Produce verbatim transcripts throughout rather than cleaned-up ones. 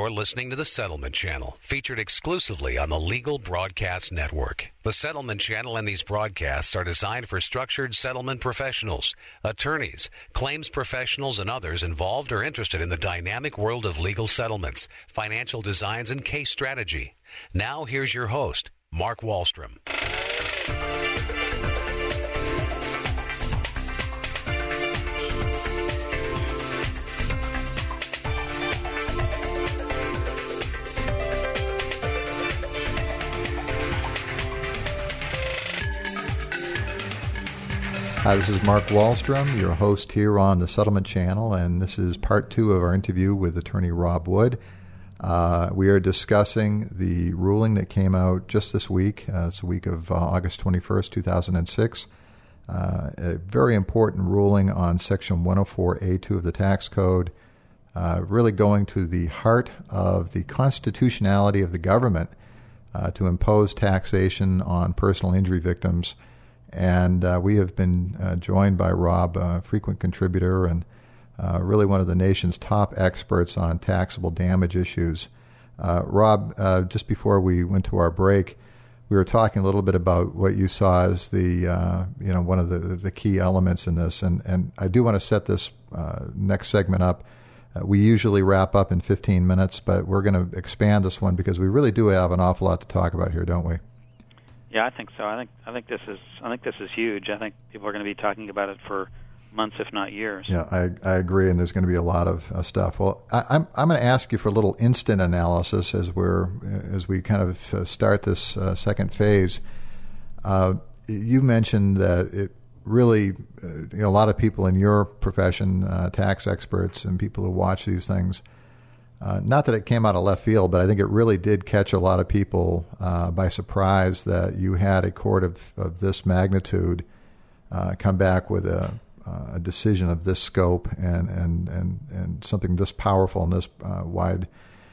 You're listening to the Settlement Channel, featured exclusively on the Legal Broadcast Network. The Settlement Channel and these broadcasts are designed for structured settlement professionals, attorneys, claims professionals, and others involved or interested in the dynamic world of legal settlements, financial designs, and case strategy. Now, here's your host, Mark Wallstrom. Hi, this is Mark Wallstrom, your host here on the Settlement Channel, and this is part two of our interview with attorney Rob Wood. Uh, we are discussing the ruling that came out just this week. Uh, it's the week of uh, August twenty-first, two thousand six. Uh, a very important ruling on Section one oh four A two of the Tax Code, uh, really going to the heart of the constitutionality of the government uh, to impose taxation on personal injury victims. And uh, we have been uh, joined by Rob, a frequent contributor and uh, really one of the nation's top experts on taxable damage issues. Uh, Rob, uh, just before we went to our break, we were talking a little bit about what you saw as the, uh, you know, one of the, the key elements in this. And, and I do want to set this uh, next segment up. Uh, we usually wrap up in fifteen minutes, but we're going to expand this one because we really do have an awful lot to talk about here, don't we? Yeah, I think so. I think I think this is I think this is huge. I think people are going to be talking about it for months, if not years. Yeah, I, I agree, and there's going to be a lot of uh, stuff. Well, I, I'm I'm going to ask you for a little instant analysis as we're as we kind of uh, start this uh, second phase. Uh, you mentioned that it really, uh, you know, a lot of people in your profession, uh, tax experts, and people who watch these things. Uh, not that it came out of left field, but I think it really did catch a lot of people uh, by surprise that you had a court of, of this magnitude uh, come back with a, a decision of this scope and, and, and, and something this powerful and this uh, wide,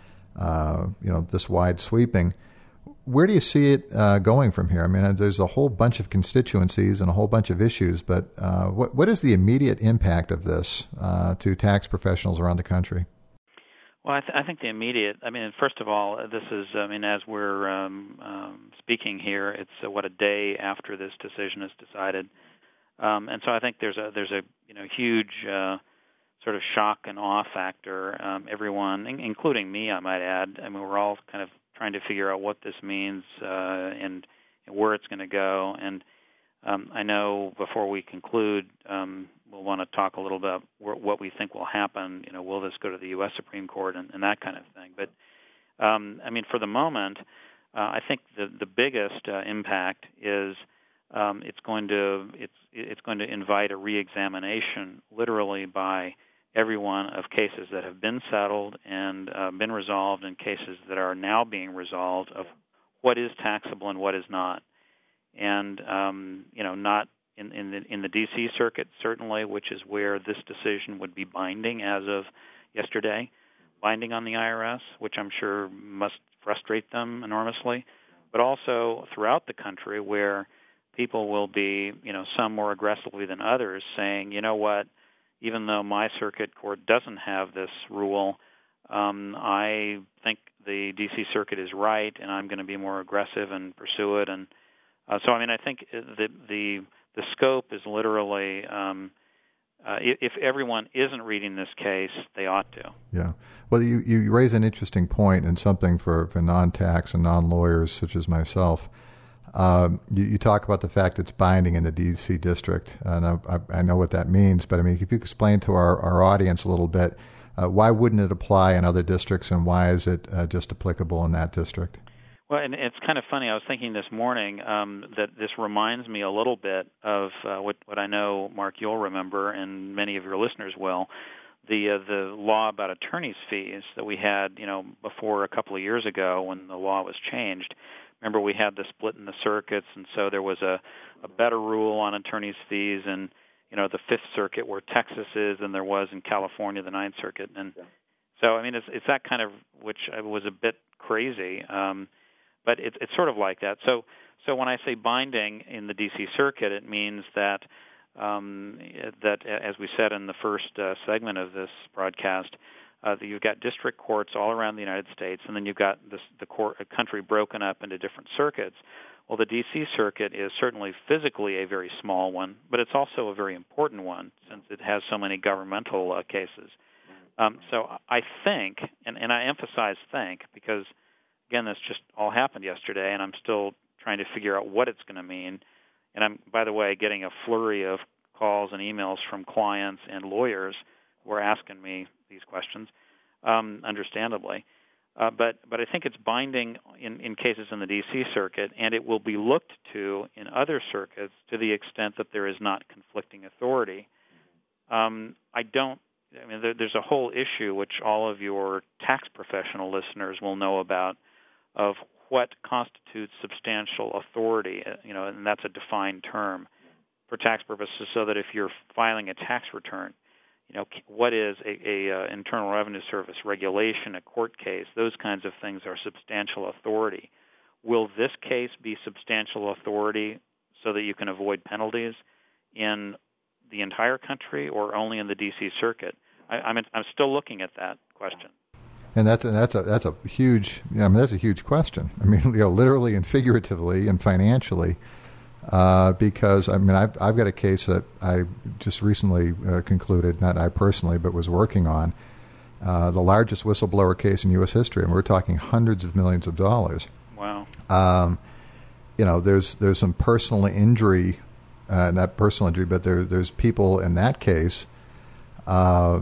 uh, you know, this wide sweeping. Where do you see it uh, going from here? I mean, there's a whole bunch of constituencies and a whole bunch of issues, but uh, what what is the immediate impact of this uh, to tax professionals around the country? Well, I, th- I think the immediate, I mean, first of all, this is, I mean, as we're um, um, speaking here, it's, uh, what, a day after this decision is decided. Um, and so I think there's a, there's a you know, huge uh, sort of shock and awe factor. Um, everyone, in- including me, I might add, I mean, we're all kind of trying to figure out what this means uh, and, and where it's going to go. And um, I know before we conclude, um, we'll want to talk a little bit about what we think will happen. You know, will this go to the U S Supreme Court and, and that kind of thing? But um, I mean, for the moment, uh, I think the the biggest uh, impact is um, it's going to it's it's going to invite a reexamination, literally by everyone, of cases that have been settled and uh, been resolved, and cases that are now being resolved of what is taxable and what is not, and um, you know, not. In, in the in the D C circuit, certainly, which is where this decision would be binding as of yesterday, binding on the I R S, which I'm sure must frustrate them enormously, but also throughout the country where people will be, you know, some more aggressively than others saying, you know what, even though my circuit court doesn't have this rule, um, I think the D C circuit is right, and I'm going to be more aggressive and pursue it. And uh, so, I mean, I think the the The scope is literally, um, uh, if everyone isn't reading this case, they ought to. Yeah. Well, you, you raise an interesting point and something for, for non-tax and non-lawyers such as myself. Um, you, you talk about the fact it's binding in the D C district, and I, I, I know what that means, but I mean, if you explain to our, our audience a little bit, uh, why wouldn't it apply in other districts, and why is it uh, just applicable in that district? Well, and it's kind of funny. I was thinking this morning um, that this reminds me a little bit of uh, what, what I know, Mark, you'll remember, and many of your listeners will, the uh, the law about attorney's fees that we had, you know, before a couple of years ago when the law was changed. Remember, we had the split in the circuits, and so there was a, a better rule on attorney's fees in, you know, the Fifth Circuit where Texas is than there was in California, the Ninth Circuit. And so, I mean, it's it's that kind of, which was a bit crazy. Um, But it, it's sort of like that. So, so when I say binding in the D C Circuit, it means that um, that, as we said in the first uh, segment of this broadcast, Uh, you've got district courts all around the United States, and then you've got this, the court, a country broken up into different circuits. Well, the D C Circuit is certainly physically a very small one, but it's also a very important one since it has so many governmental uh, cases. Um, so I think, and, and I emphasize think, because, again, this just all happened yesterday, and I'm still trying to figure out what it's going to mean. And I'm, by the way, getting a flurry of calls and emails from clients and lawyers who are asking me these questions, um, understandably. Uh, but but I think it's binding in, in cases in the D C Circuit, and it will be looked to in other circuits to the extent that there is not conflicting authority. Um, I don't, I mean, there, there's a whole issue which all of your tax professional listeners will know about of what constitutes substantial authority, you know, and that's a defined term for tax purposes, so that if you're filing a tax return, you know, what is a, a uh, Internal Revenue Service regulation, a court case, those kinds of things are substantial authority. Will this case be substantial authority so that you can avoid penalties in the entire country or only in the D C Circuit? I, I'm I'm still looking at that question. And that's a, that's a that's a huge I mean that's a huge question. I mean, you know, literally and figuratively and financially. Uh, because, I mean, I've, I've got a case that I just recently uh, concluded, not I personally, but was working on, uh, the largest whistleblower case in U S history, and we're talking hundreds of millions of dollars. Wow. Um, you know, there's there's some personal injury, uh, not personal injury, but there there's people in that case, uh,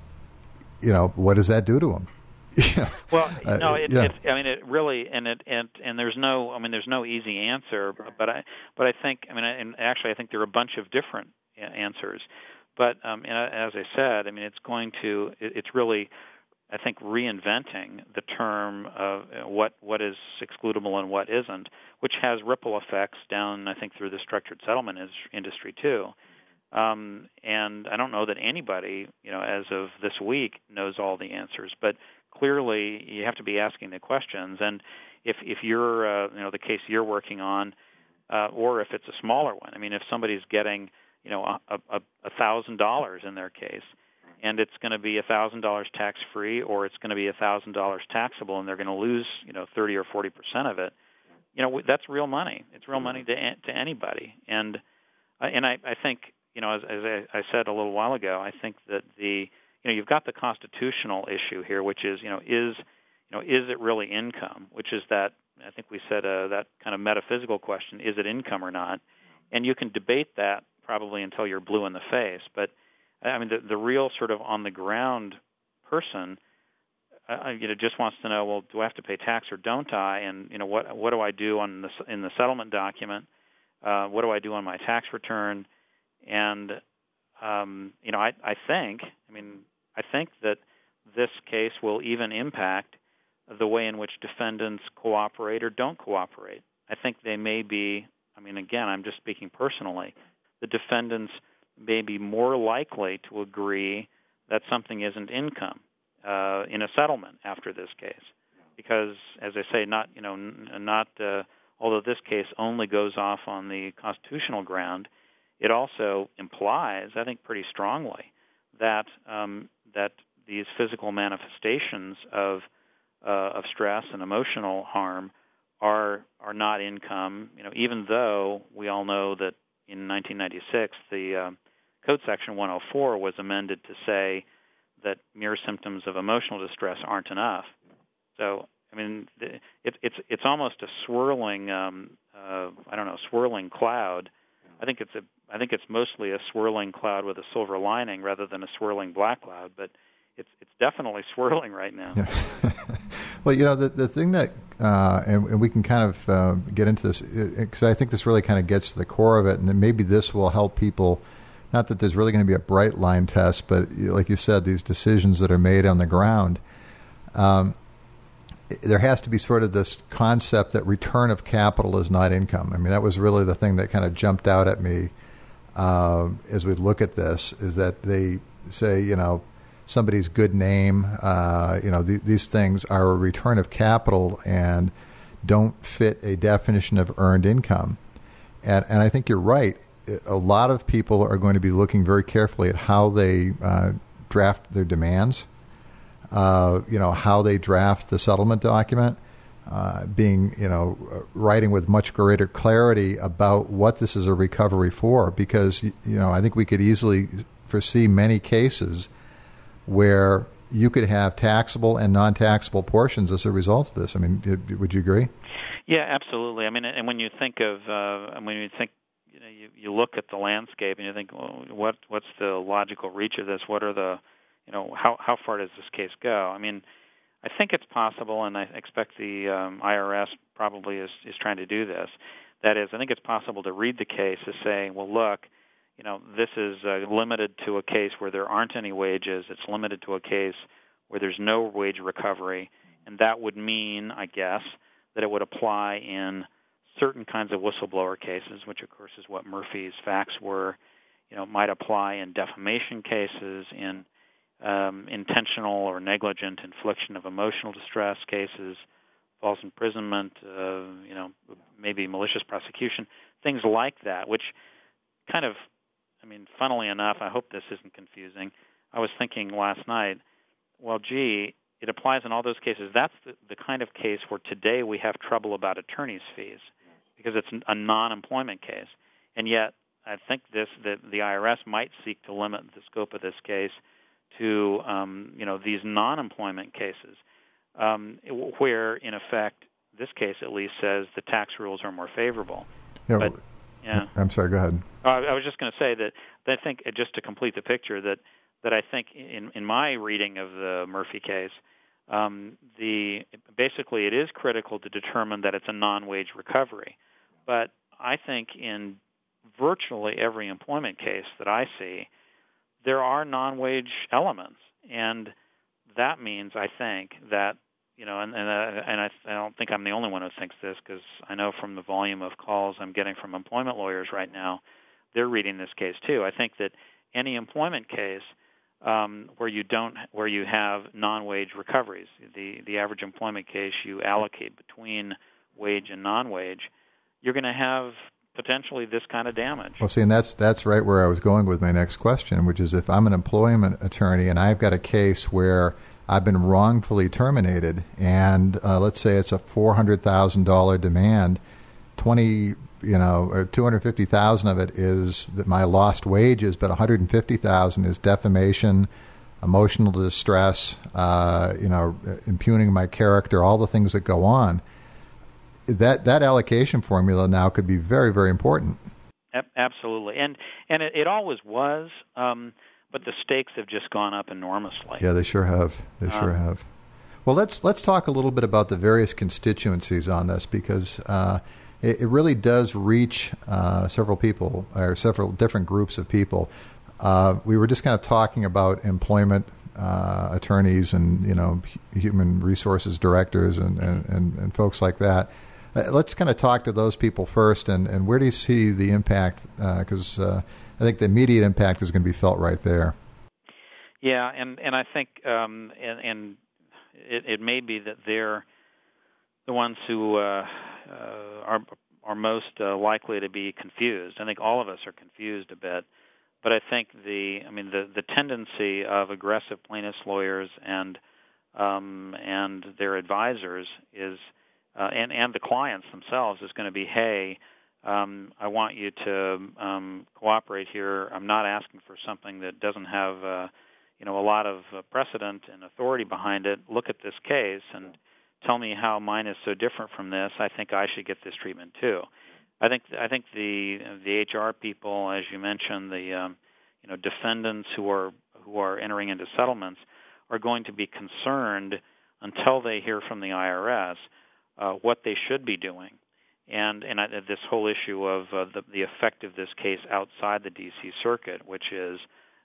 you know, what does that do to them? Yeah. Well, no, it, uh, yeah. it, I mean, it really, and it, and and there's no, I mean, there's no easy answer. But I, but I think, I mean, and actually, I think there are a bunch of different answers. But um, and as I said, I mean, it's going to, it, it's really, I think, reinventing the term of what what is excludable and what isn't, which has ripple effects down, I think, through the structured settlement is, industry too. Um, and I don't know that anybody, you know, as of this week, knows all the answers, but clearly you have to be asking the questions. And if if you're, uh, you know, the case you're working on, uh, or if it's a smaller one, I mean, if somebody's getting, you know, a a, a thousand dollars in their case, and it's going to be a thousand dollars tax free, or it's going to be a thousand dollars taxable, and they're going to lose, you know, thirty or forty percent of it, you know, that's real money. It's real money to to anybody. And uh, and I, I think, you know, as, as I, I said a little while ago, I think that the You know, you've got the constitutional issue here, which is, you know, is, you know, is it really income? Which is that, I think we said uh, that kind of metaphysical question: is it income or not? And you can debate that probably until you're blue in the face. But I mean, the, the real sort of on the ground person, uh, you know, just wants to know, well, do I have to pay tax or don't I? And you know, what what do I do on the in the settlement document? Uh, what do I do on my tax return? And um, you know, I I think, I mean. I think that this case will even impact the way in which defendants cooperate or don't cooperate. I think they may be, I mean, again, I'm just speaking personally, the defendants may be more likely to agree that something isn't income uh, in a settlement after this case. Because, as I say, not, you know, not, uh, although this case only goes off on the constitutional ground, it also implies, I think pretty strongly, that um, that these physical manifestations of uh, of stress and emotional harm are are not income. You know, even though we all know that in nineteen ninety-six the uh, Code Section one oh four was amended to say that mere symptoms of emotional distress aren't enough. So, I mean, it, it's it's almost a swirling, um, uh, I don't know, swirling cloud. I think it's a I think it's mostly a swirling cloud with a silver lining rather than a swirling black cloud, but it's it's definitely swirling right now. Yeah. Well, you know, the the thing that, uh, and, and we can kind of uh, get into this, because I think this really kind of gets to the core of it, and then maybe this will help people, not that there's really going to be a bright line test, but like you said, these decisions that are made on the ground, um, there has to be sort of this concept that return of capital is not income. I mean, that was really the thing that kind of jumped out at me uh, as we look at this, is that they say, you know, somebody's good name, uh, you know, th- these things are a return of capital and don't fit a definition of earned income. And, and I think you're right. A lot of people are going to be looking very carefully at how they uh, draft their demands. uh, you know, how they draft the settlement document, uh, being, you know, writing with much greater clarity about what this is a recovery for, because, you know, I think we could easily foresee many cases where you could have taxable and non-taxable portions as a result of this. I mean, would you agree? Yeah, absolutely. I mean, and when you think of, uh, when you think, you know, you, you look at the landscape and you think, well, what what's the logical reach of this? What are the, you know, how how far does this case go? I mean, I think it's possible, and I expect the um, I R S probably is is trying to do this. That is, I think it's possible to read the case as saying, well, look, you know, this is uh, limited to a case where there aren't any wages. It's limited to a case where there's no wage recovery, and that would mean, I guess, that it would apply in certain kinds of whistleblower cases, which, of course, is what Murphy's facts were. You know, might apply in defamation cases, in um, intentional or negligent infliction of emotional distress cases, false imprisonment, uh, you know, maybe malicious prosecution, things like that, which kind of, I mean, funnily enough, I hope this isn't confusing. I was thinking last night, well, gee, it applies in all those cases. That's the, the kind of case where today we have trouble about attorney's fees because it's a non-employment case. And yet I think this that the I R S might seek to limit the scope of this case to, um, you know, these non-employment cases um, where, in effect, this case at least says the tax rules are more favorable. Yeah, but, well, yeah. I'm sorry, go ahead. Uh, I was just going to say that, that I think, uh, just to complete the picture, that that I think in, in my reading of the Murphy case, um, the basically it is critical to determine that it's a non-wage recovery. But I think in virtually every employment case that I see, there are non-wage elements, and that means, I think, that, you know, and and, uh, and I, I don't think I'm the only one who thinks this, because I know from the volume of calls I'm getting from employment lawyers right now, they're reading this case too. I think that any employment case um, where you don't, where you have non-wage recoveries, the the average employment case you allocate between wage and non-wage, you're going to have potentially this kind of damage. Well, see, and that's that's right where I was going with my next question, which is if I'm an employment attorney and I've got a case where I've been wrongfully terminated, and uh, let's say it's a four hundred thousand dollars demand, twenty, you know, or two hundred fifty thousand of it is that my lost wages, but one hundred fifty thousand is defamation, emotional distress, uh, you know, impugning my character, all the things that go on. That that allocation formula now could be very, very important. Absolutely, and and it, it always was, um, but the stakes have just gone up enormously. Yeah, they sure have. They um, sure have. Well, let's let's talk a little bit about the various constituencies on this, because uh, it, it really does reach uh, several people, or several different groups of people. Uh, we were just kind of talking about employment uh, attorneys and, you know, human resources directors and, and, and, and folks like that. Uh, let's kind of talk to those people first, and, and where do you see the impact? Because uh, uh, I think the immediate impact is going to be felt right there. Yeah, and, and I think um, and, and it, it may be that they're the ones who uh, uh, are are most uh, likely to be confused. I think all of us are confused a bit, but I think the I mean the, the tendency of aggressive plaintiffs' lawyers and um, and their advisors is. Uh, and, and the clients themselves is going to be, hey, um, I want you to um, cooperate here. I'm not asking for something that doesn't have, uh, you know, a lot of uh, precedent and authority behind it. Look at this case and tell me how mine is so different from this. I think I should get this treatment too. I think I think the the H R people, as you mentioned, the um, you know defendants who are who are entering into settlements are going to be concerned until they hear from the I R S. Uh, what they should be doing, and and I, this whole issue of uh, the, the effect of this case outside the D C Circuit, which is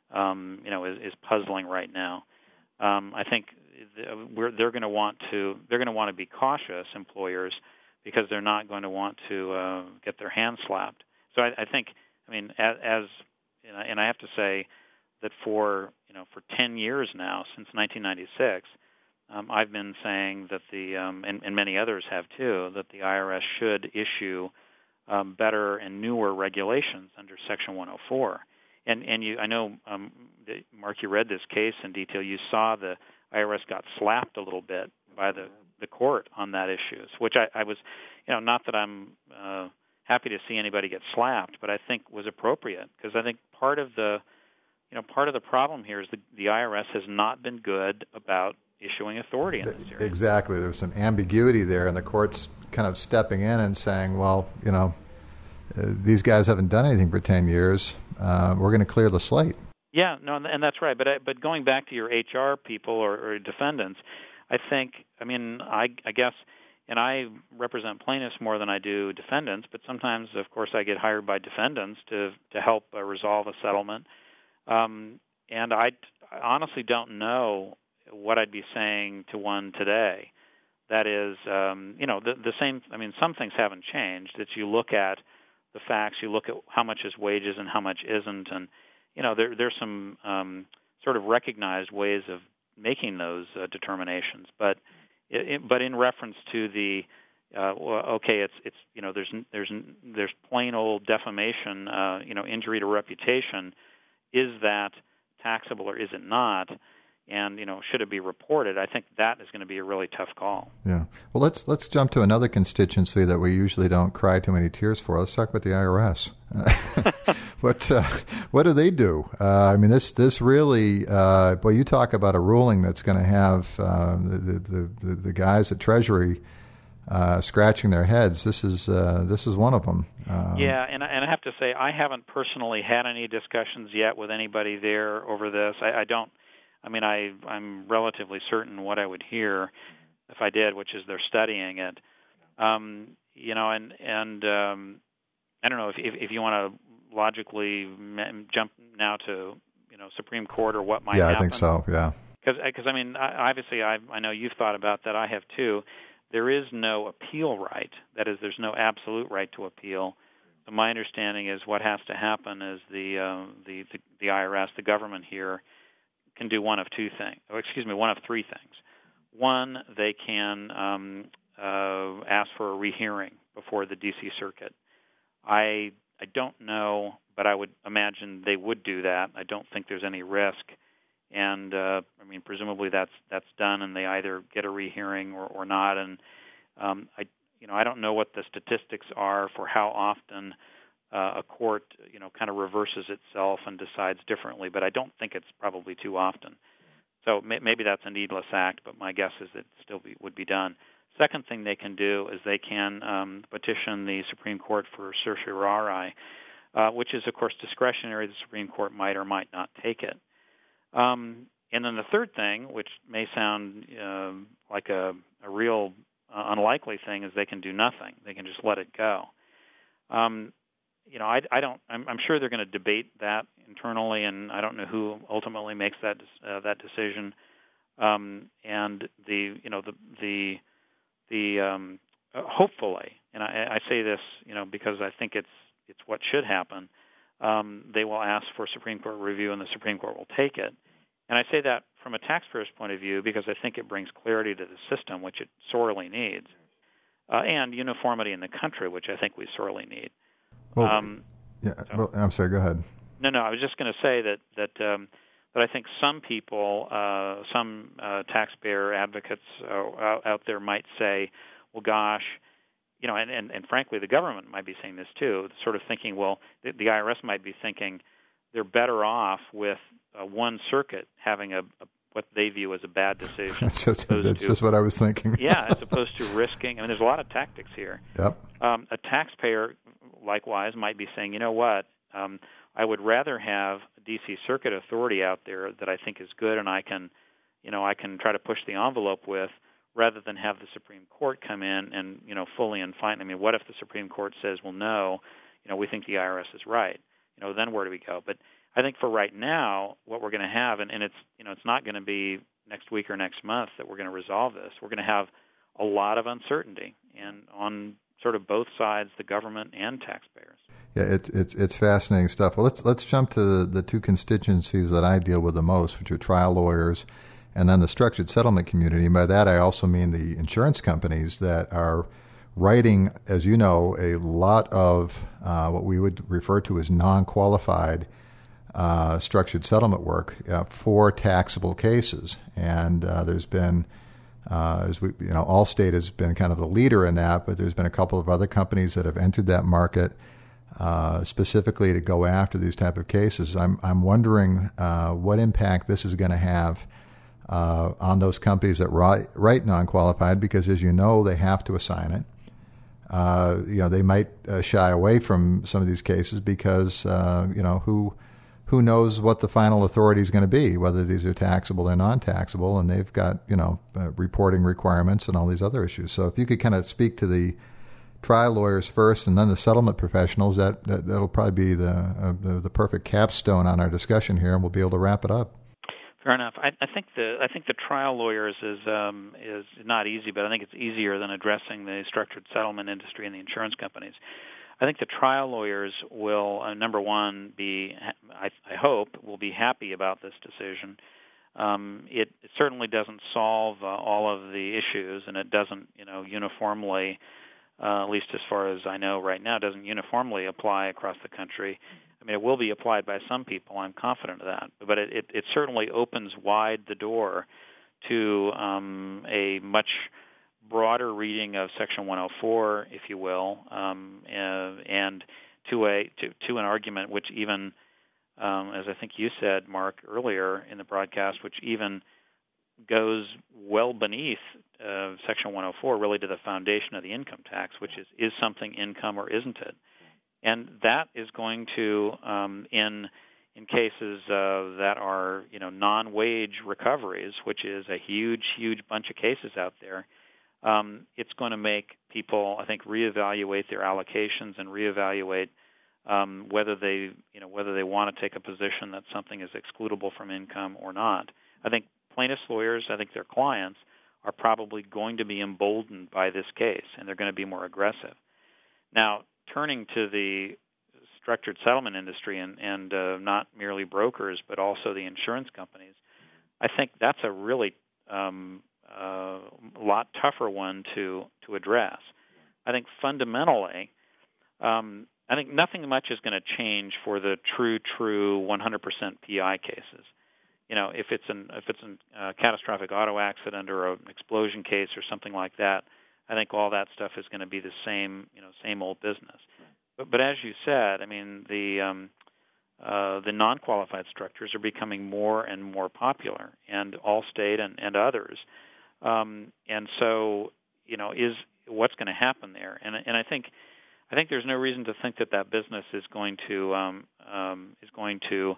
um, you know is, is puzzling right now. Um, I think we're, they're going to want to they're going to want to be cautious, employers, because they're not going to want to uh, get their hands slapped. So I, I think I mean as, as you know, and I have to say that for you know for ten years now, since nineteen ninety-six. Um, I've been saying that the, um, and, and many others have too, that the I R S should issue um, better and newer regulations under Section one oh four. And and you, I know, um, Mark, you read this case in detail. You saw the I R S got slapped a little bit by the, the court on that issue, which I, I was, you know, not that I'm uh, happy to see anybody get slapped, but I think was appropriate, because I think part of the, you know, part of the problem here is the, the I R S has not been good about issuing authority in this area. Exactly. There's some ambiguity there, and the court's kind of stepping in and saying, well, you know, uh, these guys haven't done anything for ten years. Uh, we're going to clear the slate. Yeah, no, and that's right. But I, but going back to your H R people or, or defendants, I think, I mean, I, I guess, and I represent plaintiffs more than I do defendants, but sometimes, of course, I get hired by defendants to to help uh, resolve a settlement. Um, and I, I honestly don't know what I'd be saying to one today. That is, um, you know, the, the same, I mean, some things haven't changed. That you look at the facts, you look at how much is wages and how much isn't, and, you know, there there's some um, sort of recognized ways of making those uh, determinations. But it, it, but in reference to the, uh, well, okay, it's it's you know, there's there's there's plain old defamation, uh, you know, injury to reputation. Is that taxable or is it not? And, you know, should it be reported? I think that is going to be a really tough call. Yeah. Well, let's let's jump to another constituency that we usually don't cry too many tears for. Let's talk about the I R S. what uh, what do they do? Uh, I mean, this this really, uh, boy, you talk about a ruling that's going to have uh, the, the, the the guys at Treasury uh, scratching their heads. This is uh, this is one of them. Um, yeah, and and I have to say, I haven't personally had any discussions yet with anybody there over this. I, I don't. I mean, I, I'm relatively certain what I would hear if I did, which is they're studying it. Um, you know, and and um, I don't know if if, if you want to logically jump now to, you know, Supreme Court or what might yeah, happen. Yeah, I think so, yeah. Because, I mean, I, obviously I, I know you've thought about that. I have too. There is no appeal right. That is, there's no absolute right to appeal. So my understanding is what has to happen is the uh, the, the the I R S, the government here, can do one of two things, or excuse me, one of three things. One, they can um, uh, ask for a rehearing before the D C Circuit. I I don't know, but I would imagine they would do that. I don't think there's any risk, and uh, I mean, presumably that's that's done, and they either get a rehearing or, or not. And um, I you know I don't know what the statistics are for how often Uh, a court, you know, kind of reverses itself and decides differently, but I don't think it's probably too often. So may- maybe that's a needless act, but my guess is it still be, would be done. Second thing they can do is they can um, petition the Supreme Court for certiorari, uh, which is, of course, discretionary. The Supreme Court might or might not take it. Um, and then the third thing, which may sound uh, like a, a real uh, unlikely thing, is they can do nothing. They can just let it go. Um, You know, I, I don't. I'm, I'm sure they're going to debate that internally, and I don't know who ultimately makes that uh, that decision. Um, and the, you know, the the the um, uh, hopefully, and I, I say this, you know, because I think it's it's what should happen. Um, they will ask for Supreme Court review, and the Supreme Court will take it. And I say that from a taxpayer's point of view because I think it brings clarity to the system, which it sorely needs, uh, and uniformity in the country, which I think we sorely need. Well, um, yeah. so. Well, I'm sorry. Go ahead. No, no. I was just going to say that that um, that I think some people, uh, some uh, taxpayer advocates uh, out there might say, "Well, gosh, you know," and, and, and frankly, the government might be saying this too, sort of thinking, "Well, the, the I R S might be thinking they're better off with uh, one circuit having a, a what they view as a bad decision." That's, just, that's to, just what I was thinking. Yeah, as opposed to risking. I mean, there's a lot of tactics here. Yep. Um, a taxpayer, likewise, might be saying, you know what, um, I would rather have a D C Circuit authority out there that I think is good and I can, you know, I can try to push the envelope with, rather than have the Supreme Court come in and, you know, fully and finally. I mean, what if the Supreme Court says, well, no, you know, we think the I R S is right? You know, then where do we go? But I think for right now, what we're going to have, and, and it's, you know, it's not going to be next week or next month that we're going to resolve this. We're going to have a lot of uncertainty, and on sort of both sides, the government and taxpayers. Yeah, it's it's it's fascinating stuff. Well, let's let's jump to the, the two constituencies that I deal with the most, which are trial lawyers, and then the structured settlement community. And by that, I also mean the insurance companies that are writing, as you know, a lot of uh, what we would refer to as non-qualified uh, structured settlement work uh, for taxable cases, and uh, there's been, uh, as we, you know, Allstate has been kind of the leader in that, but there's been a couple of other companies that have entered that market uh, specifically to go after these type of cases. I'm I'm wondering uh, what impact this is going to have uh, on those companies that write, write non-qualified, because as you know, they have to assign it. Uh, you know, they might uh, shy away from some of these cases because, uh, you know, who who knows what the final authority is going to be, whether these are taxable or non-taxable, and they've got, you know, uh, reporting requirements and all these other issues. So if you could kind of speak to the trial lawyers first and then the settlement professionals, that, that, that'll probably be the, uh, the the perfect capstone on our discussion here, and we'll be able to wrap it up. Fair enough. I, I think the I think the trial lawyers is um, is not easy, but I think it's easier than addressing the structured settlement industry and the insurance companies. I think the trial lawyers will, uh, number one, be I, I hope will be happy about this decision. Um, it, it certainly doesn't solve uh, all of the issues, and it doesn't, you know, uniformly, uh, at least as far as I know right now, doesn't uniformly apply across the country. I mean, it will be applied by some people. I'm confident of that. But it, it, it certainly opens wide the door to um, a much broader reading of Section one oh four, if you will, um, uh, and to a to, to an argument which even, um, as I think you said, Mark, earlier in the broadcast, which even goes well beneath uh, Section one oh four, really to the foundation of the income tax, which is, is something income or isn't it? And that is going to, um, in in cases uh, that are, you know, non-wage recoveries, which is a huge, huge bunch of cases out there, um, it's going to make people, I think, reevaluate their allocations and reevaluate um, whether they, you know, whether they want to take a position that something is excludable from income or not. I think plaintiffs' lawyers, I think their clients, are probably going to be emboldened by this case, and they're going to be more aggressive. Now, turning to the structured settlement industry and, and uh, not merely brokers, but also the insurance companies, I think that's a really um, uh, lot tougher one to, to address. I think fundamentally, um, I think nothing much is going to change for the true, true one hundred percent P I cases. You know, if it's an if it's a uh, catastrophic auto accident or an explosion case or something like that, I think all that stuff is going to be the same, you know, same old business. But, but as you said, I mean, the um, uh, the non-qualified structures are becoming more and more popular, and Allstate and, and others. Um, and so, you know, is what's going to happen there? And and I think I think there's no reason to think that that business is going to um, um, is going to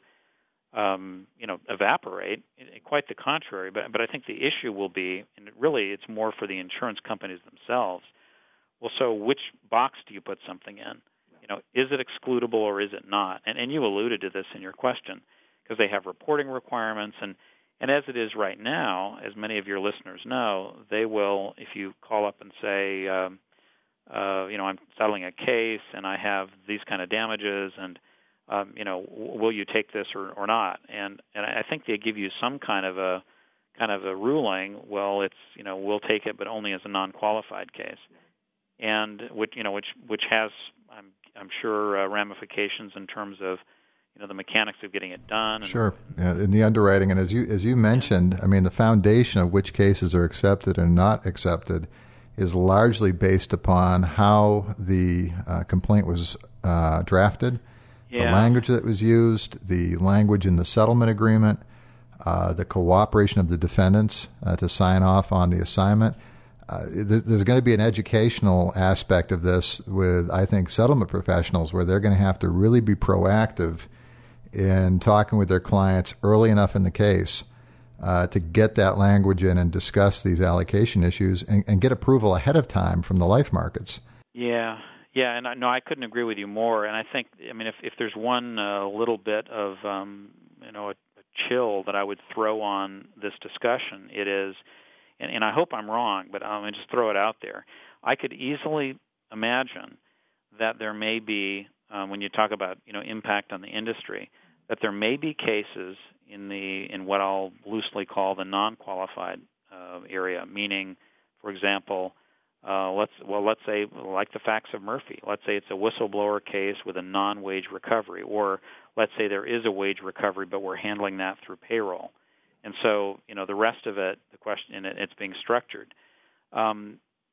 Um, you know, evaporate. Quite the contrary. But but I think the issue will be, and really it's more for the insurance companies themselves. Well, so which box do you put something in? You know, is it excludable or is it not? And and you alluded to this in your question, because they have reporting requirements, and and as it is right now, as many of your listeners know, they will, if you call up and say, um, uh, you know, I'm settling a case and I have these kind of damages, and Um, you know, will you take this or, or not? And and I think they give you some kind of a kind of a ruling. Well, it's, you know, we'll take it, but only as a non-qualified case, and which you know which which has I'm I'm sure uh, ramifications in terms of, you know, the mechanics of getting it done. And, sure, yeah, in the underwriting, and as you as you mentioned, I mean, the foundation of which cases are accepted and not accepted is largely based upon how the uh, complaint was uh, drafted. Yeah. The language that was used, the language in the settlement agreement, uh, the cooperation of the defendants uh, to sign off on the assignment. Uh, th- there's going to be an educational aspect of this with, I think, settlement professionals, where they're going to have to really be proactive in talking with their clients early enough in the case uh, to get that language in and discuss these allocation issues and, and get approval ahead of time from the life markets. Yeah. Yeah, and I, no, I couldn't agree with you more. And I think, I mean, if, if there's one uh, little bit of, um, you know, a, a chill that I would throw on this discussion, it is, and, and I hope I'm wrong, but I'm going to just throw it out there. I could easily imagine that there may be, um, when you talk about, you know, impact on the industry, that there may be cases in the in what I'll loosely call the non-qualified uh, area, meaning, for example, Uh, let's well, let's say like the facts of Murphy. Let's say it's a whistleblower case with a non-wage recovery, or let's say there is a wage recovery, but we're handling that through payroll. And so, you know, the rest of it, the question, it's being structured. Um,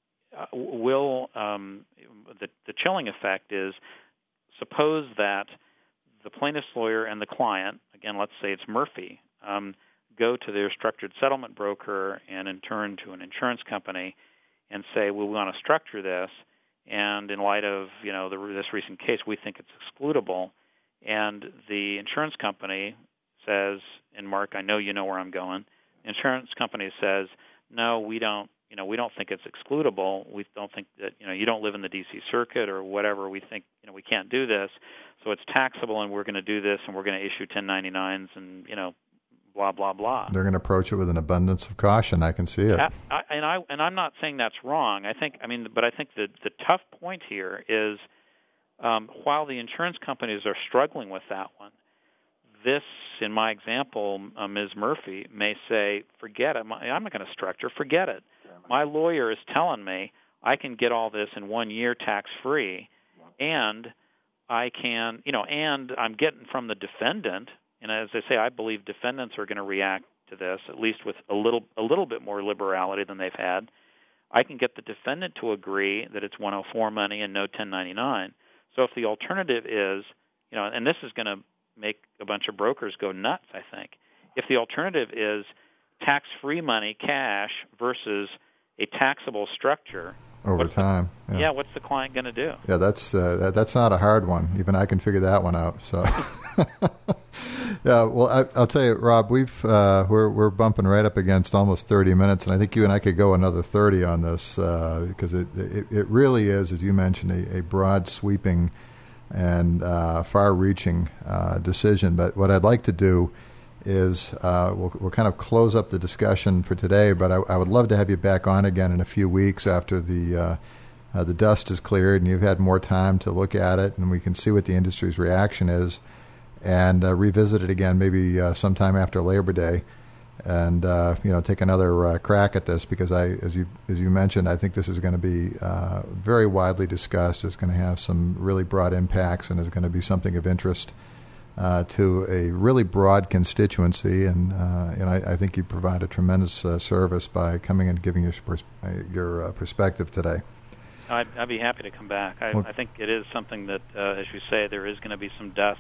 will um, the, the chilling effect is, suppose that the plaintiff's lawyer and the client, again, let's say it's Murphy, um, go to their structured settlement broker and in turn to an insurance company and say, well, we want to structure this, and in light of, you know, the, this recent case, we think it's excludable. And the insurance company says, and Mark, I know you know where I'm going. The insurance company says, no, we don't. You know, we don't think it's excludable. We don't think that, you know, you don't live in the D C circuit or whatever. We think, you know, we can't do this, so it's taxable, and we're going to do this, and we're going to issue ten ninety-nines, and you know, blah blah blah. They're going to approach it with an abundance of caution. I can see it. I, I, and I and I'm not saying that's wrong. I think, I mean, but I think the the tough point here is, um, while the insurance companies are struggling with that one, this, in my example, uh, Miz Murphy may say, forget it. I'm not going to structure. Forget it. My lawyer is telling me I can get all this in one year tax-free, and I can, you know, and I'm getting from the defendant, and as I say, I believe defendants are going to react to this, at least with a little a little bit more liberality than they've had. I can get the defendant to agree that it's one oh four money and no ten ninety-nine. So if the alternative is, you know, and this is going to make a bunch of brokers go nuts, I think. If the alternative is tax-free money, cash, versus a taxable structure over time, the, yeah. yeah, what's the client going to do? Yeah, that's uh, that, that's not a hard one. Even I can figure that one out. So, yeah. Well, I, I'll tell you, Rob, we've uh, we're we're bumping right up against almost thirty minutes, and I think you and I could go another thirty on this uh, because it, it it really is, as you mentioned, a, a broad, sweeping, and uh, far-reaching uh, decision. But what I'd like to do is uh, we'll, we'll kind of close up the discussion for today, but I, I would love to have you back on again in a few weeks after the uh, uh, the dust is cleared and you've had more time to look at it, and we can see what the industry's reaction is, and uh, revisit it again maybe uh, sometime after Labor Day, and uh, you know take another uh, crack at this, because I, as you as you mentioned, I think this is going to be uh, very widely discussed. It's going to have some really broad impacts, and is going to be something of interest Uh, to a really broad constituency, and uh, and I, I think you provide a tremendous uh, service by coming and giving your pers- your uh, perspective today. I'd, I'd be happy to come back. I, well, I think it is something that, uh, as you say, there is going to be some dust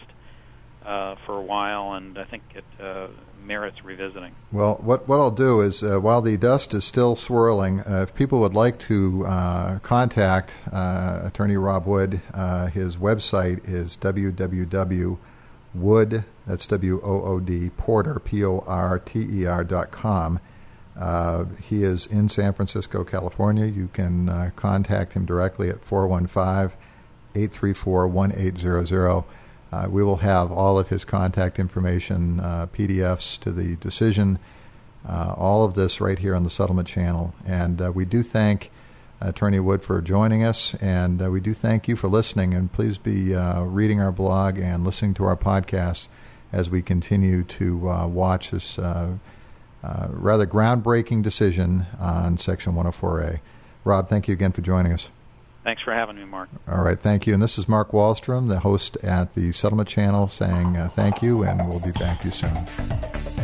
uh, for a while, and I think it uh, merits revisiting. Well, what what I'll do is, uh, while the dust is still swirling, uh, if people would like to uh, contact uh, Attorney Rob Wood, uh, his website is w w w dot Wood, that's W O O D, Porter, P O R T E R dot com. Uh, he is in San Francisco, California. You can uh, contact him directly at four one five, eight three four, one eight zero zero. Uh, we will have all of his contact information, uh, P D Fs to the decision, uh, all of this right here on the Settlement Channel. And uh, we do thank Attorney Wood for joining us, and uh, we do thank you for listening, and please be uh, reading our blog and listening to our podcast as we continue to uh, watch this uh, uh, rather groundbreaking decision on Section one oh four A. Rob, thank you again for joining us. Thanks for having me, Mark. All right, thank you. And this is Mark Wallstrom, the host at the Settlement Channel, saying uh, thank you, and we'll be back to you soon.